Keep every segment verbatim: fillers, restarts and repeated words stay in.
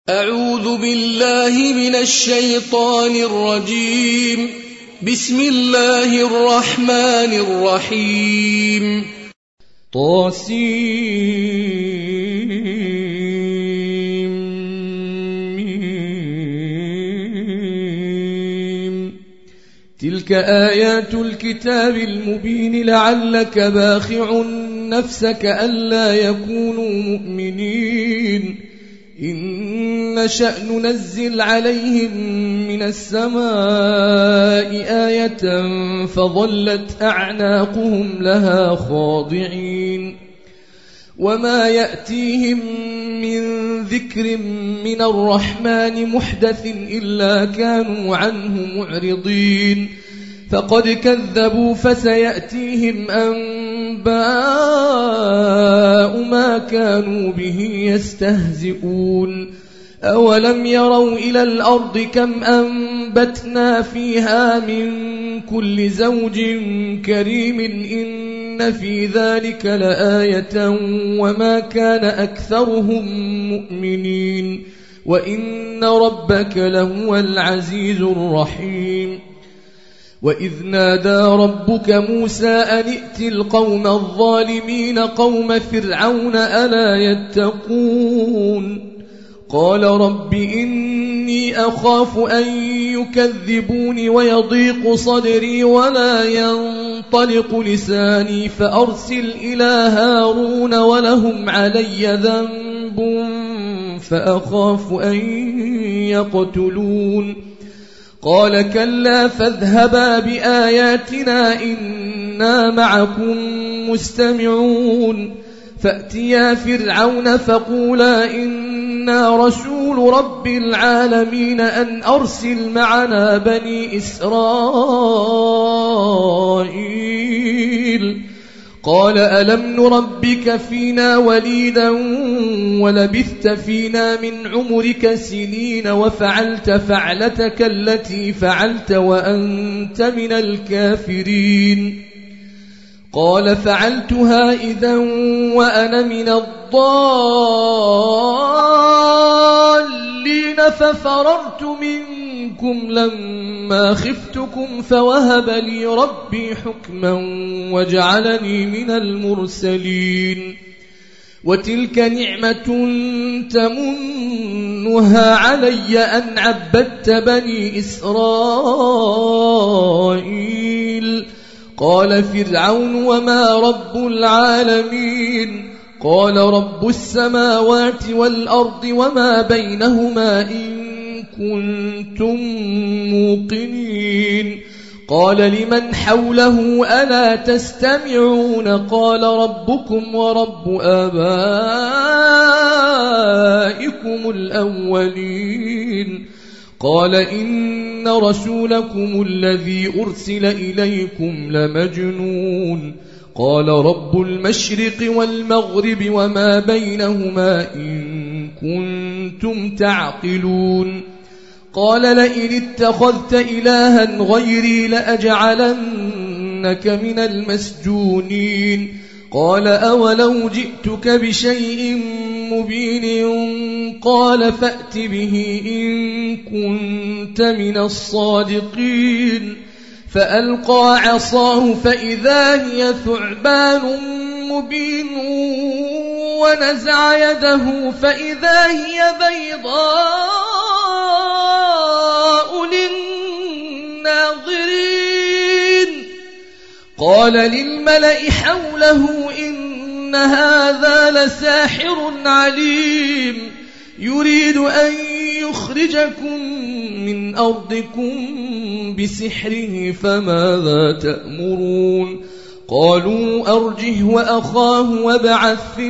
أعوذ بالله من الشيطان الرجيم. بسم الله الرحمن الرحيم. طاسيم. تلك آيات الكتاب المبين لعلك باخع نفسك ألا يكونوا مؤمنين إن نشأ ننزل عليهم من السماء آية فظلت أعناقهم لها خاضعين وما يأتيهم من ذكر من الرحمن محدث إلا كانوا عنه معرضين فقد كذبوا فسيأتيهم أنباء ما كانوا به يستهزئون أولم يروا إلى الأرض كم أنبتنا فيها من كل زوج كريم إن في ذلك لآية وما كان أكثرهم مؤمنين وإن ربك لهو العزيز الرحيم. وإذ نادى ربك موسى أن ائت القوم الظالمين قوم فرعون ألا يتقون قال رب إني أخاف أن يكذبوني ويضيق صدري ولا ينطلق لساني فأرسل إلى هارون ولهم علي ذنب فأخاف أن يقتلون قال كلا فاذهبا بآياتنا إنا معكم مستمعون فأتيا فرعون فقولا إنا رسول رب العالمين أن أرسل معنا بني إسرائيل قال ألم نربك فينا وليدا ولبثت فينا من عمرك سنين وفعلت فعلتك التي فعلت وأنت من الكافرين قال فعلتها إذا وأنا من الضالين ففررت منكم لما خفتكم فوهب لي ربي حكما وجعلني من المرسلين وتلك نعمة تمنها علي أن عبدت بني إسرائيل قال فرعون وما رب العالمين قال رب السماوات والأرض وما بينهما إن كنتم موقنين قال لمن حوله ألا تستمعون قال ربكم ورب آبائكم الأولين قال إن رسولكم الذي أرسل إليكم لمجنون قال رب المشرق والمغرب وما بينهما إن كنتم تعقلون قال لئن اتخذت إلها غيري لأجعلنك من المسجونين قال أولو جئتك بشيء مبين قال فأت به إن كنت من الصادقين فألقى عصاه فإذا هي ثعبان مبين ونزع يده فإذا هي بيضاء للناظرين قال للملأ حوله إن هذا لساحر عليم يريد أن يخرجكم من أرضكم بسحره فماذا تأمرون قالوا أرجه وأخاه وابعث في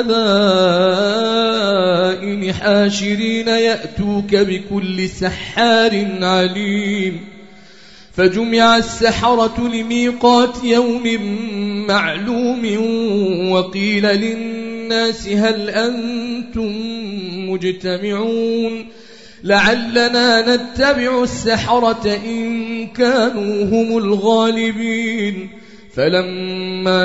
المدائن حاشرين يأتوك بكل سحار عليم فجمع السحرة لميقات يوم معلوم وقيل للناس هل أنتم مجتمعون لعلنا نتبع السحرة إن كانوا هم الغالبين فلما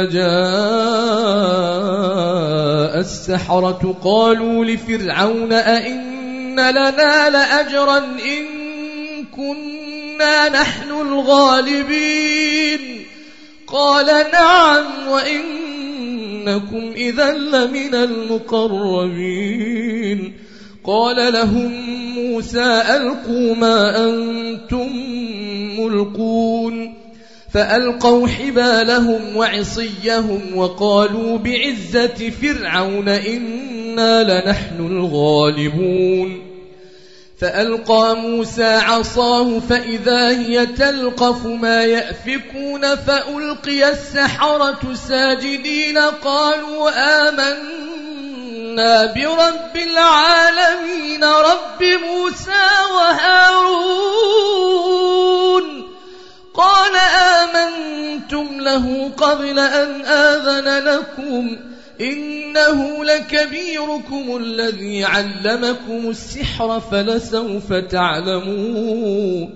جاء السحرة قالوا لفرعون أئن لنا لأجرا إن كنا نحن الغالبين قال نعم وإنكم إذا لمن المقربين قال لهم موسى ألقوا ما أنتم ملقون فألقوا حبالهم وعصيهم وقالوا بعزة فرعون إنا لنحن الغالبون فألقى موسى عصاه فإذا هي تلقف ما يأفكون فألقي السحرة ساجدين قالوا آمنا برب العالمين رب موسى وهارون قال آمنتم له قبل أن آذن لكم إنه لكبيركم الذي علمكم السحر فلسوف تعلمون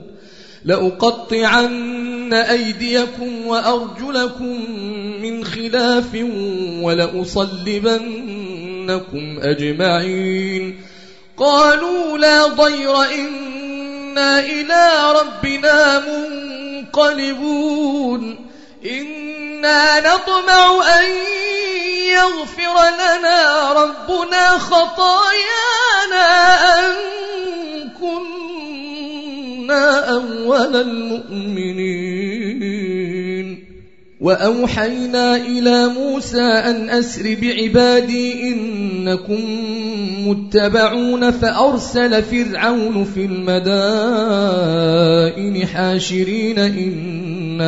لأقطعن أيديكم وأرجلكم من خلاف ولأصلبنكم أجمعين قالوا لا ضير إنا إلى ربنا منقلبون إنا نطمع أن يغفر لنا ربنا خطايانا أن كنا أول المؤمنين وأوحينا إلى موسى أن أسر بعبادي إنكم متبعون فأرسل فرعون في المدائن حاشرين إن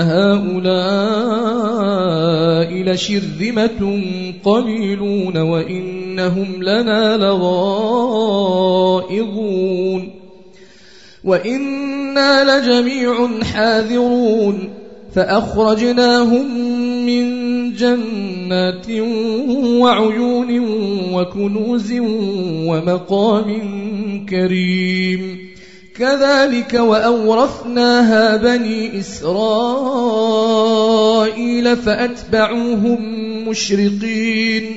هؤلاء لشرذمة قليلون وإنهم لنا لغائظون وإنا لجميع حاذرون فأخرجناهم من جنات وعيون وكنوز ومقام كريم كذلك وأورثناها بني إسرائيل فأتبعوهم مشرقين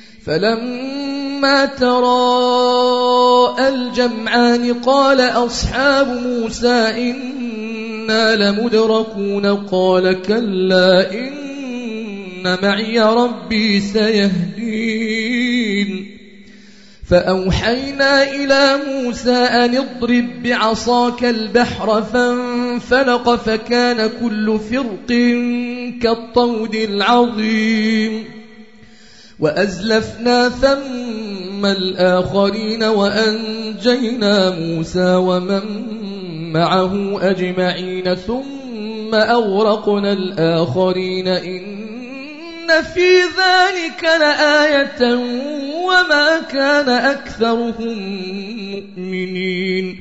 فلما تراءى الجمعان قال أصحاب موسى إنا لمدركون قال كلا إن معي ربي سيهدين فأوحينا إلى موسى أن اضرب بعصاك البحر فانفلق فكان كل فرق كالطود العظيم وأزلفنا ثم الآخرين وأنجينا موسى ومن معه أجمعين ثم أغرقنا الآخرين إن في ذلك لآية وما كان أكثرهم مؤمنين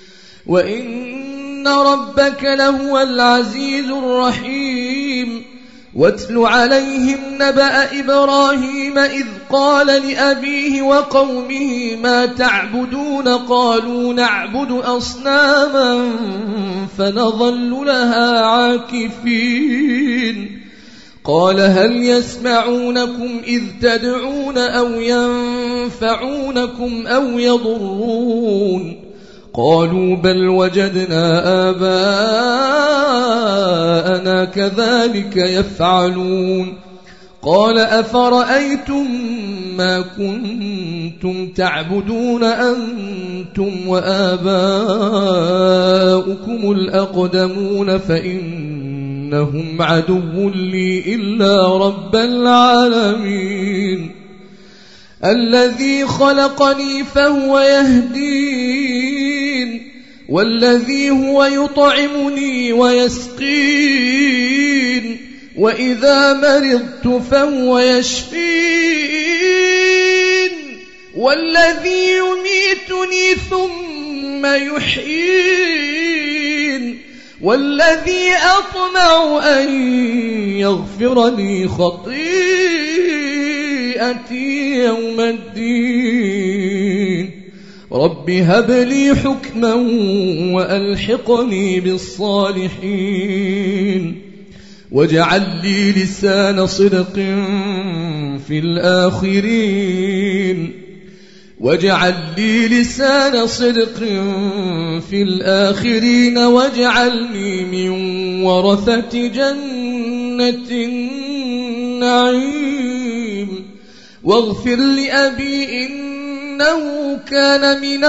وإن ربك لهو العزيز الرحيم واتل عليهم نبأ إبراهيم إذ قال لأبيه وقومه ما تعبدون قالوا نعبد أصناما فنظل لها عاكفين قال هل يسمعونكم إذ تدعون أو ينفعونكم أو يضرون قالوا بل وجدنا آباءنا كذلك يفعلون قال أفرأيتم ما كنتم تعبدون أنتم وآباؤكم الأقدمون فإنهم عدو لي إلا رب العالمين الذي خلقني فهو يهدين والذي هو يطعمني ويسقين وإذا مرضت فهو يشفين والذي يميتني ثم يحيين والذي أطمع أن يغفر لي خطيئتي يوم الدين رب هب لي حكما وألحقني بالصالحين واجعل لي لسان صدق في الآخرين واجعل لي لسان صدق في الآخرين واجعلني من ورثة جنة النعيم واغفر لأبي إنه كان من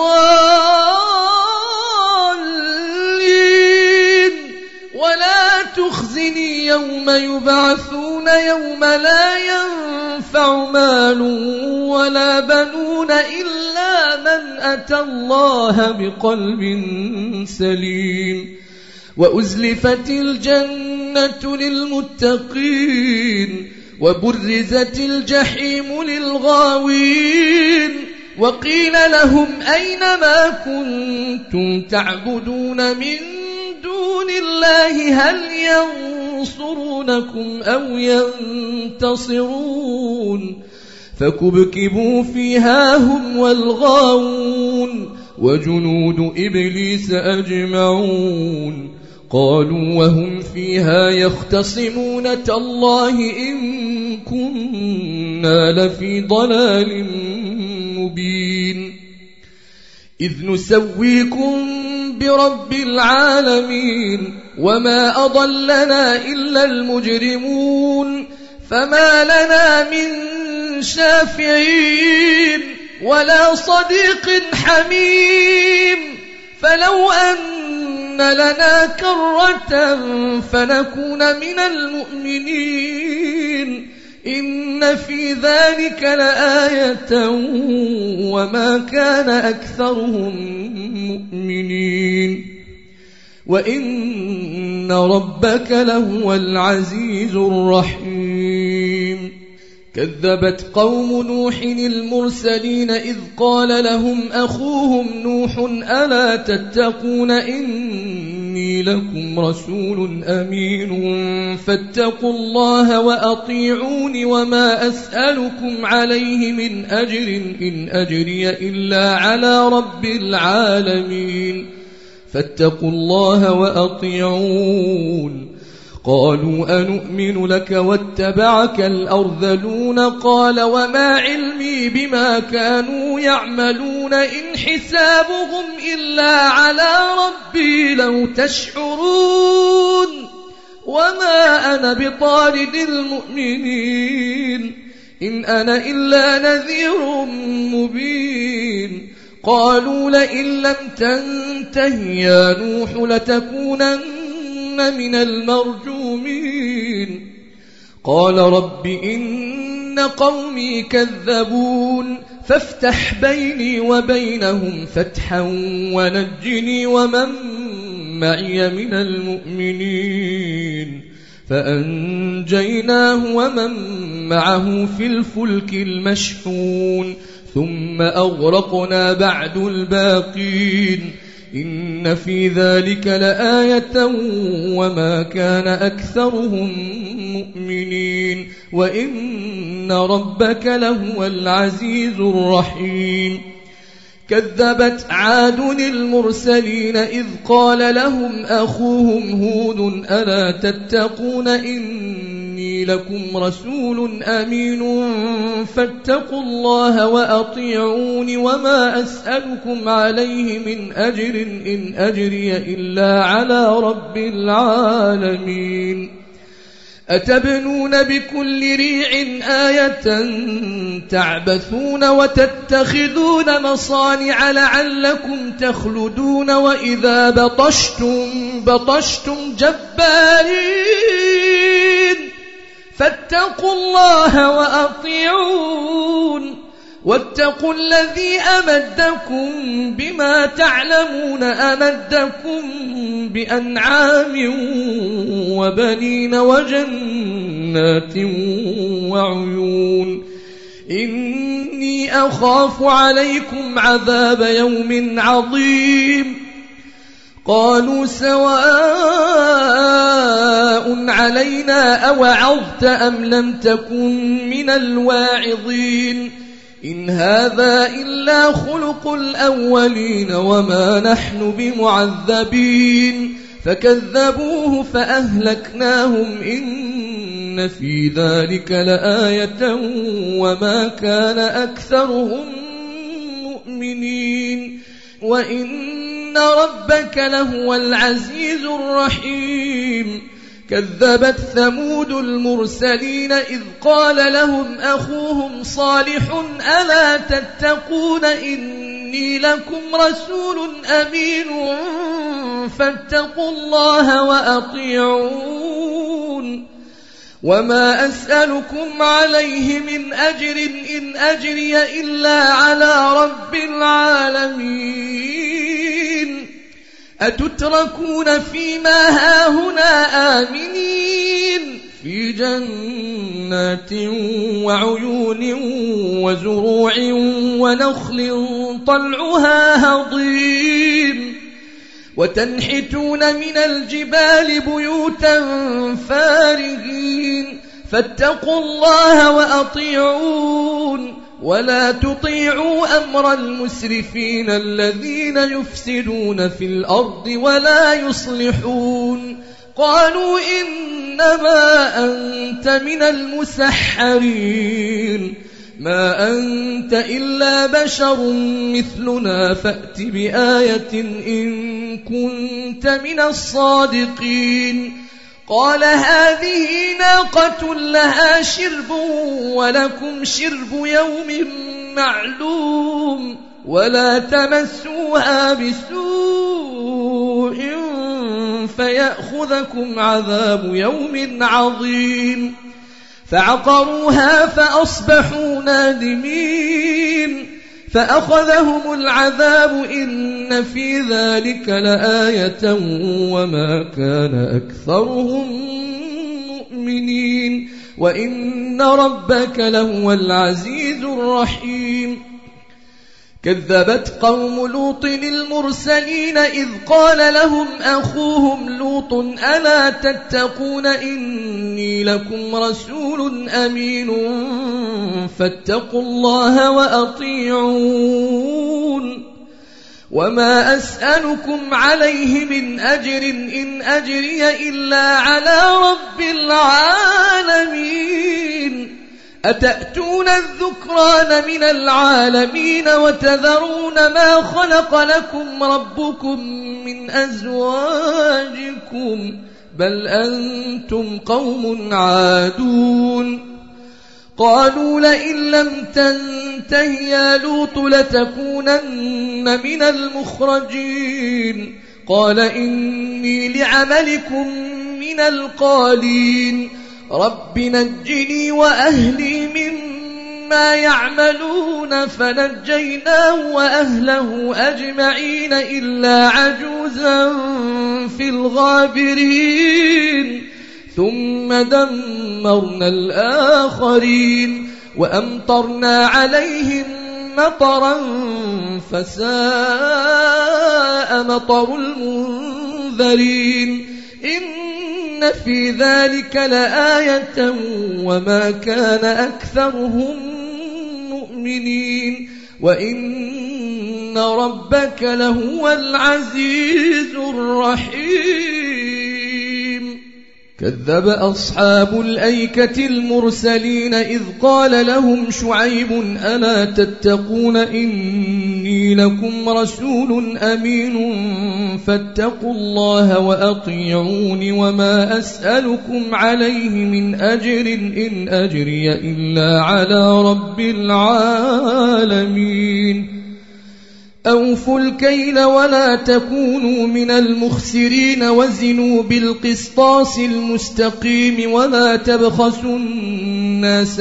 الضالين ولا تخزني يوم يبعثون يوم لا ينفع مال ولا بنون إلا من أتى الله بقلب سليم وأزلفت الجنة للمتقين وبرزت الجحيم للغاوين وقيل لهم أين ما كنتم تعبدون من دون الله هل ينصرونكم أو ينتصرون فكبكبوا فيها هم والغاوون وجنود إبليس أجمعون قالوا وهم فيها يختصمون تالله إن كنا لفي ضلال مبين إذ نسويكم برب العالمين وما أضلنا إلا المجرمون فما لنا من شافعين ولا صديق حميم فلو أن لنا كرة فنكون من المؤمنين إن في ذلك لآية وما كان أكثرهم مؤمنين وإن ربك لهو العزيز الرحيم كذبت قوم نوح المرسلين إذ قال لهم أخوهم نوح ألا تتقون إني لكم رسول أمين فاتقوا الله وأطيعون وما أسألكم عليه من أجر إن أجري إلا على رب العالمين فاتقوا الله وأطيعون قالوا أنؤمن لك واتبعك الأرذلون قال وما علمي بما كانوا يعملون إن حسابهم إلا على ربي لو تشعرون وما أنا بطارد المؤمنين إن أنا إلا نذير مبين قالوا لئن لم تنته يا نوح لتكونن من المرجومين قال رب إن قومي كذبون فافتح بيني وبينهم فتحا ونجني ومن معي من المؤمنين فأنجيناه ومن معه في الفلك المشحون ثم أغرقنا بعد الباقين إن في ذلك لآية وما كان أكثرهم مؤمنين وإن ربك لهو العزيز الرحيم كذبت عاد المرسلين إذ قال لهم أخوهم هود ألا تتقون إني لكم رسول أمين فاتقوا الله وأطيعون وما أسألكم عليه من أجر إن أجري إلا على رب العالمين أتبنون بكل ريع آية تعبثون وتتخذون مصانع لعلكم تخلدون وإذا بطشتم بطشتم جبارين فاتقوا الله وأطيعون واتقوا الذي أمدكم بما تعلمون أمدكم بأنعام وبنين وجنات وعيون إني أخاف عليكم عذاب يوم عظيم قالوا سواء علينا أوعظت أم لم تكن من الواعظين إن هذا إلا خلق الأولين وما نحن بمعذبين فكذبوه فأهلكناهم إن في ذلك لآية وما كان أكثرهم المؤمنين وإن ربك لهو العزيز الرحيم كذبت ثمود المرسلين إذ قال لهم أخوهم صالح ألا تتقون إني لكم رسول أمين فاتقوا الله وأطيعون وما أسألكم عليه من أجر إن أجري إلا على رب العالمين أتتركون فيما هاهنا آمنين في جنات وعيون وزروع ونخل طلعها هضيم وتنحتون من الجبال بيوتا فارهين فاتقوا الله وأطيعون ولا تطيعوا أمر المسرفين الذين يفسدون في الأرض ولا يصلحون قالوا إنما أنت من المسحرين ما أنت إلا بشر مثلنا فأت بآية إن كنت من الصادقين قال هذه ناقة لها شرب ولكم شرب يوم معلوم ولا تمسوها بسوء فيأخذكم عذاب يوم عظيم فعقروها فأصبحوا نادمين فأخذهم العذاب إن في ذلك لآية وما كان أكثرهم مؤمنين وإن ربك لهو العزيز الرحيم كذبت قوم لوط المرسلين إذ قال لهم أخوهم لوط ألا تتقون إني لكم رسول أمين فاتقوا الله وأطيعون وما أسألكم عليه من أجر إن أجري إلا على رب العالمين أتأتون الذكران من العالمين وتذرون ما خلق لكم ربكم من أزواجكم بل أنتم قوم عادون قالوا لئن لم تنته يا لوط لتكونن من المخرجين قال إني لعملكم من القالين رب نجني وأهلي مما يعملون فنجيناه وأهله أجمعين إلا عجوزا في الغابرين ثم دمرنا الآخرين وأمطرنا عليهم مطرا فساء مطر المنذرين إن في ذلك لآية وما كان أكثرهم مؤمنين وإن ربك لهو العزيز الرحيم كذب أصحاب الأيكة المرسلين إذ قال لهم شعيب ألا تتقون إني لكم رسول أمين فاتقوا الله وأطيعون وما أسألكم عليه من أجر إن أجري إلا على رب العالمين أوفوا الكيل ولا تكونوا من المخسرين وزنوا بالقسطاس المستقيم ولا تبخسوا الناس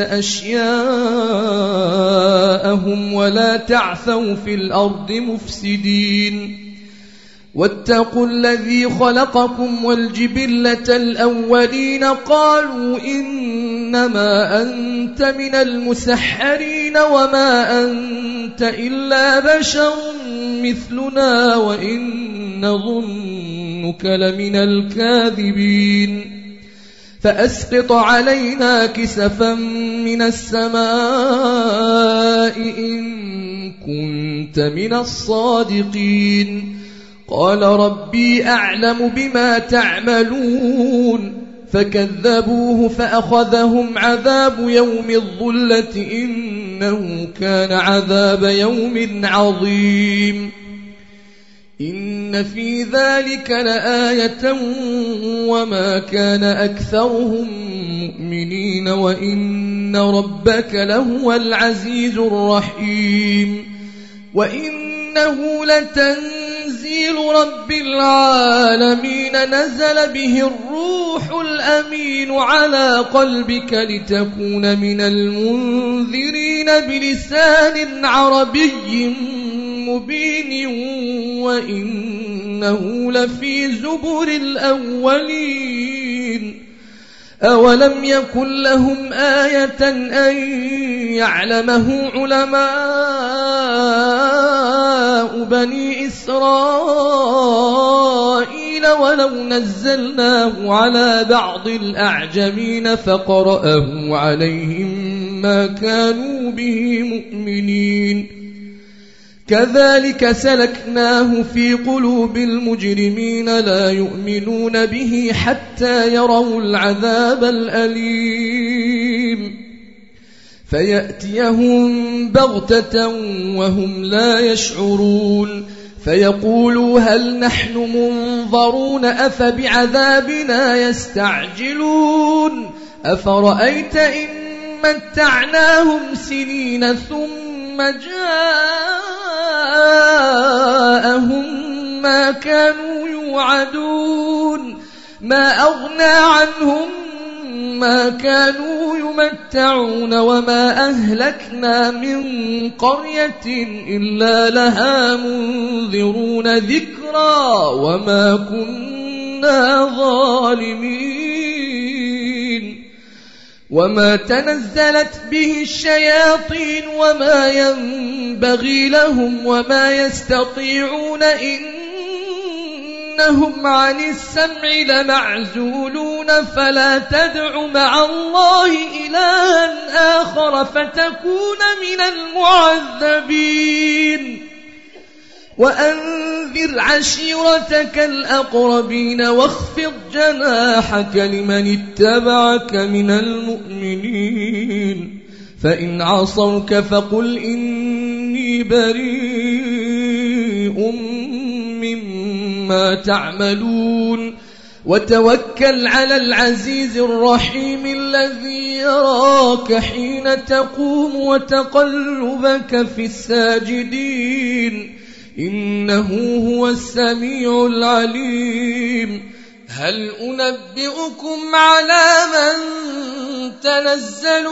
أشياءهم ولا تعثوا في الأرض مفسدين واتقوا الذي خلقكم والجبلة الأولين قالوا إنما أنت من المسحرين وما أنت إلا بشر مثلنا وإن نظنك لمن الكاذبين فأسقط علينا كسفا من السماء إن كنت من الصادقين قال ربي أعلم بما تعملون فكذبوه فأخذهم عذاب يوم الظلة إن إنه كان عذاب يوم عظيم إن في ذلك لآية وما كان أكثرهم مؤمنين وإن ربك لهو العزيز الرحيم وإنه لتنزيل رب العالمين نزل به الروح الأمين على قلبك لتكون من المنذرين بلسان عربي مبين وإنه لفي زبر الأولين أولم يكن لهم آية أن يعلمه علماء بني إسرائيل ولو نزلناه على بعض الأعجمين فقرأه عليهم ما كانوا به مؤمنين كذلك سلكناه في قلوب المجرمين لا يؤمنون به حتى يروا العذاب الأليم فيأتيهم بغتة وهم لا يشعرون فيقولوا هل نحن منظرون أفبعذابنا يستعجلون أفرأيت إن متعناهم سنين ثم جاءهم ما كانوا يوعدون ما أغنى عنهم ما كانوا يمتعون وما أهلكنا من قرية إلا لها منذرون ذكرى وما كنا ظالمين وما تنزلت به الشياطين وما ينبغي لهم وما يستطيعون إنهم عن السمع لمعزولون فلا تدع مع الله إلها آخر فتكون من المعذبين وأنذر عشيرتك الأقربين واخفض جناحك لمن اتبعك من المؤمنين فإن عصوك فقل إني بريء مما تعملون وتوكل على العزيز الرحيم الذي يراك حين تقوم وتقلبك في الساجدين إنه هو السميع العليم هل أنبئكم على من تنزل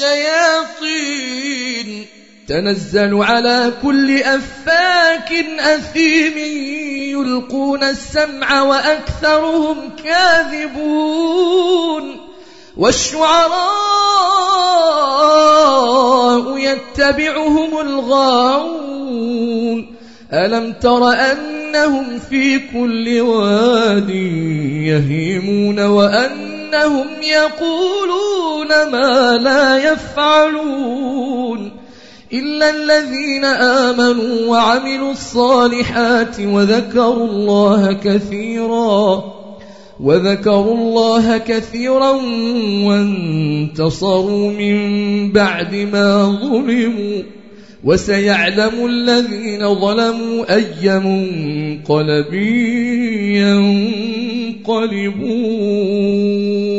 الشياطين تنزل على كل أفاك أثيم يلقون السمع وأكثرهم كاذبون والشعراء يتبعهم الغاوون ألم تر أنهم في كل واد يهيمون وأنهم يقولون ما لا يفعلون إلا الذين آمنوا وعملوا الصالحات وذكروا الله كثيرا وذكروا الله كثيرا وانتصروا من بعد ما ظلموا وسيعلم الذين ظلموا أي منقلب ينقلبون